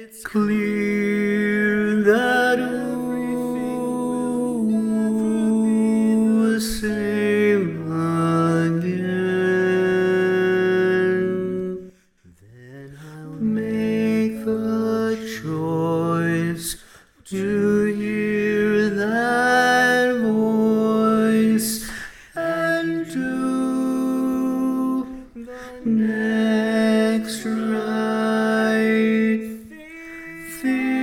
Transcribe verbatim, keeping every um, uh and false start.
clear that ooh, same again. Then I'll make the choice to hear that voice and do the next right thing.